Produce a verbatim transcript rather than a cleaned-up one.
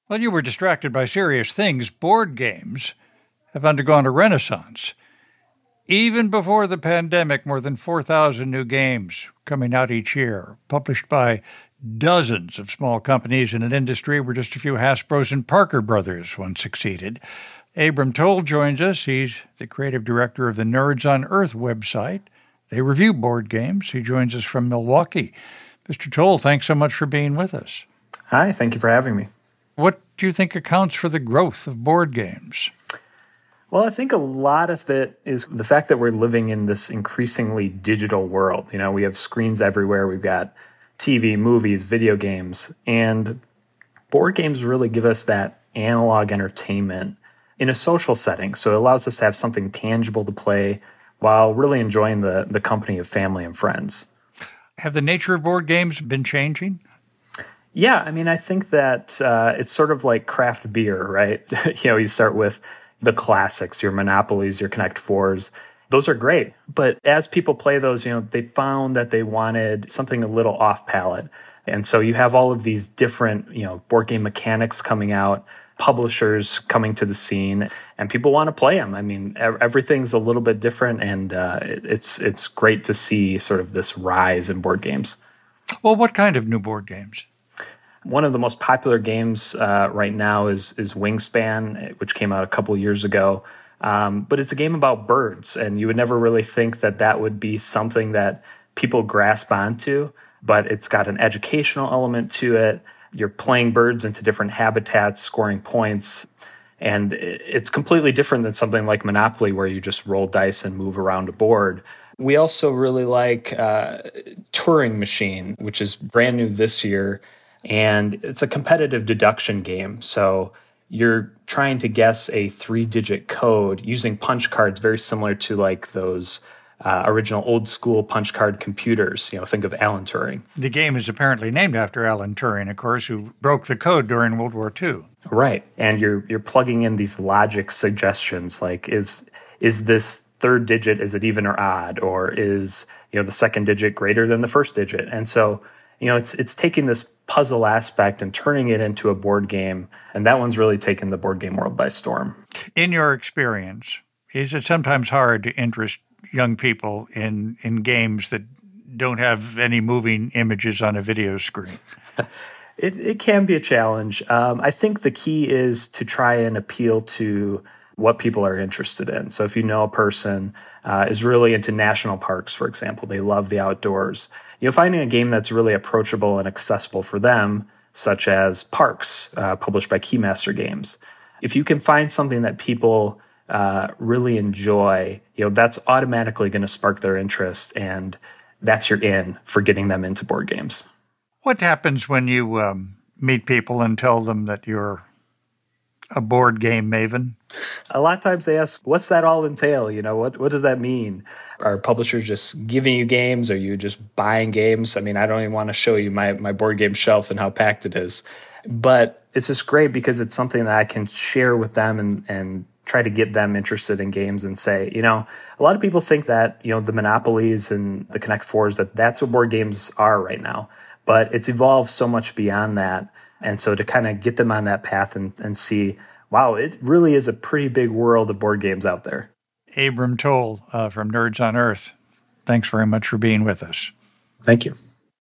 Well, you were distracted by serious things. Board games have undergone a renaissance. Even before the pandemic, more than four thousand new games coming out each year, published by dozens of small companies in an industry where just a few Hasbros and Parker Brothers once succeeded. Abram Toll joins us. He's the creative director of the Nerds on Earth website. They review board games. He joins us from Milwaukee. Mister Toll, thanks so much for being with us. Hi, thank you for having me. What do you think accounts for the growth of board games? Well, I think a lot of it is the fact that we're living in this increasingly digital world. You know, we have screens everywhere. We've got T V, movies, video games, and board games really give us that analog entertainment in a social setting. So it allows us to have something tangible to play while really enjoying the, the company of family and friends. Have the nature of board games been changing? Yeah, I mean, I think that uh, it's sort of like craft beer, right? You know, you start with the classics, your Monopolies, your Connect Fours. Those are great. But as people play those, you know, they found that they wanted something a little off palette. And so you have all of these different, you know, board game mechanics coming out, publishers coming to the scene, and people want to play them. I mean, everything's a little bit different, and uh, it's it's great to see sort of this rise in board games. Well, what kind of new board games? One of the most popular games uh, right now is is Wingspan, which came out a couple years ago. Um, but it's a game about birds, and you would never really think that that would be something that people grasp onto. But it's got an educational element to it. You're playing birds into different habitats, scoring points. And it's completely different than something like Monopoly, where you just roll dice and move around a board. We also really like uh, Turing Machine, which is brand new this year. And it's a competitive deduction game. So you're trying to guess a three-digit code using punch cards, very similar to like those uh, original old-school punch card computers. You know, think of Alan Turing. The game is apparently named after Alan Turing, of course, who broke the code during World War Two. Right, and you're you're plugging in these logic suggestions, like is is this third digit, is it even or odd, or is, you know, the second digit greater than the first digit? And so, you know, it's it's taking this puzzle aspect and turning it into a board game, and that one's really taken the board game world by storm. In your experience, is it sometimes hard to interest young people in, in games that don't have any moving images on a video screen? it, it can be a challenge. Um, I think the key is to try and appeal to what people are interested in. So if you know a person uh, is really into national parks, for example, they love the outdoors, you know, finding a game that's really approachable and accessible for them, such as Parks, uh, published by Keymaster Games. If you can find something that people uh, really enjoy, you know, that's automatically going to spark their interest, and that's your in for getting them into board games. What happens when you um, meet people and tell them that you're a board game maven? A lot of times they ask, what's that all entail? You know, what what does that mean? Are publishers just giving you games? Are you just buying games? I mean, I don't even want to show you my, my board game shelf and how packed it is. But it's just great because it's something that I can share with them and, and try to get them interested in games and say, you know, a lot of people think that, you know, the Monopolies and the Connect Fours, that that's what board games are right now. But it's evolved so much beyond that. And so to kind of get them on that path and, and see, wow, it really is a pretty big world of board games out there. Abram Toll uh, from Nerds on Earth, thanks very much for being with us. Thank you.